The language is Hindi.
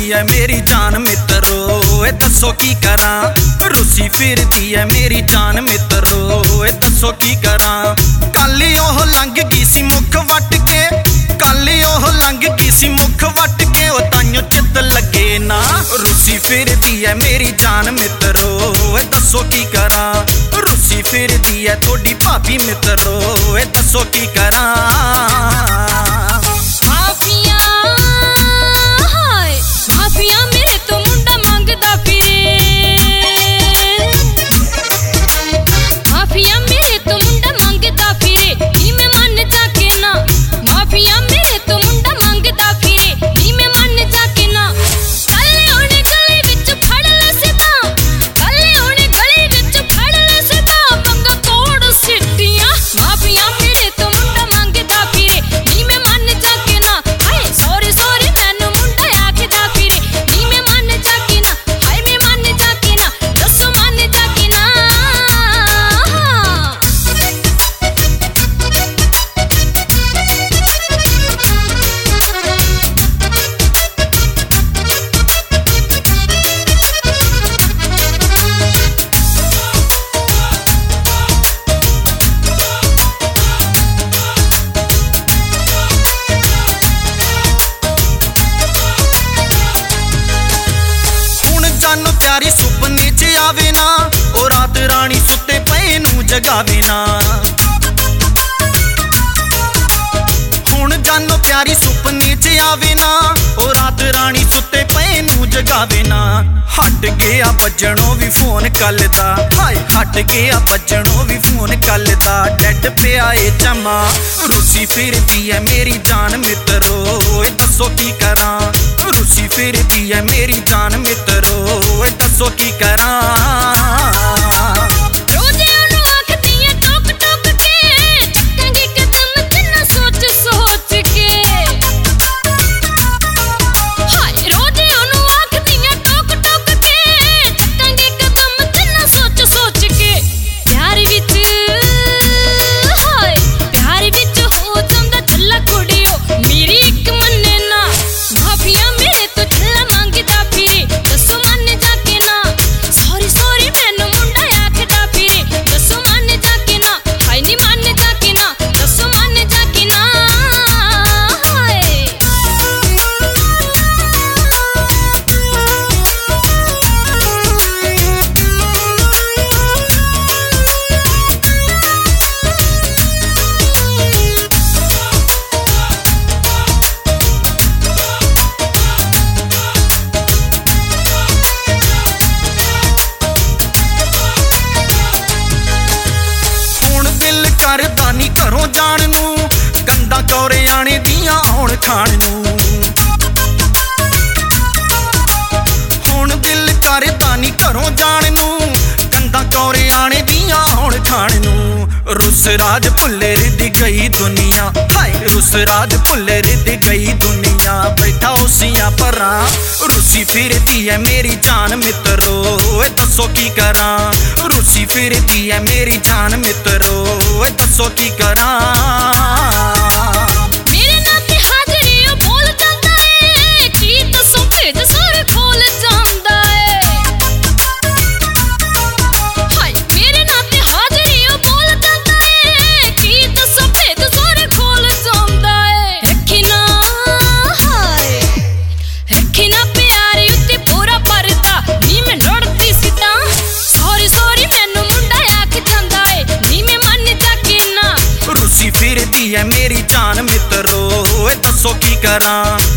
है मेरी जान मित्रो, दसो की करा। रुसी फिरदी है मेरी जान मित्रो, दसो की करा। काली ओह लंघ गई सी मुख वट के, काली ओह लंघ गई सी मुख वट के, ओ ताइयों चित लगे ना। रुसी फिरदी है मेरी जान मित्रो, दसो की करा। रुसी फिरदी है थोड़ी भाभी मित्रो, दसो की करा। प्यारी सुपने च आवे ना, ओ रात रानी सुते पे नू जगावे ना। हुण जानो प्यारी सुपने च आवे ना, ओ रात रानी सुते पे नू जगावे ना। हट गया बजनों भी फोन कल दा, हाय हट गया बजनों भी फोन कल दा। डेड पे आए चमा, रुसी फिरदी है मेरी जान मित्रो, दसो की करा। रुसी फिरदी है मेरी जान मित्रो, दसो की करा। करदा नी घरों जान नू, गंदा कौरे आने दियां आउण खाण नू। हुण दिल करदा नी घरों जान नू, गंदा कौरे आने दियां आउण खाण नू। रुस राज भुल्ले रिद गई दुनिया, हाय रुस राज भुल्ले रिद गई दुनिया। बैठा उसियां परां, रुसी फिरदी है मेरी जान मित्रो, दसो की करा। रुसी फिरदी है मेरी जान मित्रो, दसो की करा। मेरे नाते हाजरी बोल जाता है, की दसो भेद सारे खोल जांदा है। हाय मेरे नाते हाजरी बोल जाता है, की दसो भेद सारे खोल जांदा है। रखी ना हाय रखी ना प्यारे उत्ते पूरा परदा, नी मैं लड़ती सी तां सॉरी सॉरी मैनू मुंडा आख जांदा है, नी मैं मन जाके ना। रुसी फिरदी है मेरी जान मित्रो, दसो की करा।